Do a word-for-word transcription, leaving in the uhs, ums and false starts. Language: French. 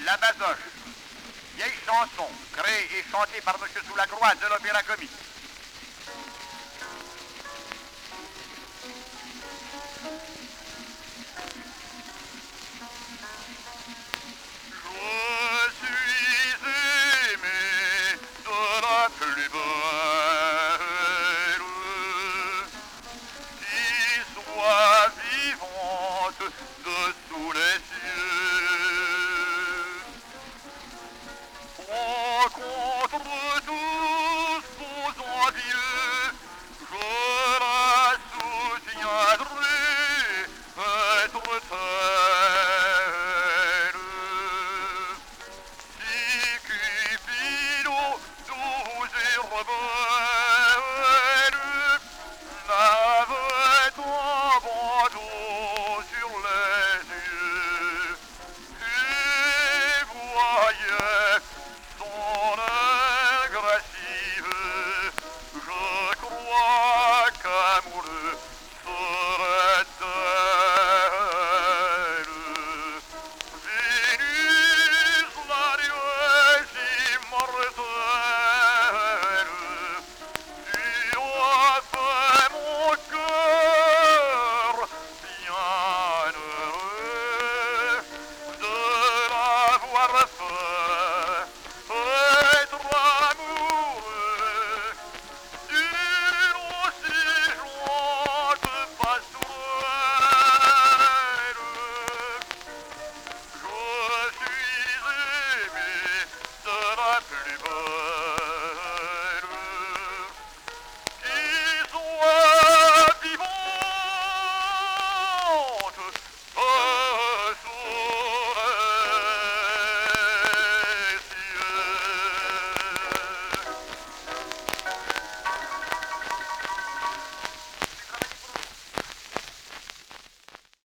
La Basoche. Vieille chanson, créée et chantée par M. Soulacroix de l'Opéra Comique. Je suis aimé de la plus belle qui soit vivante de tous les cieux.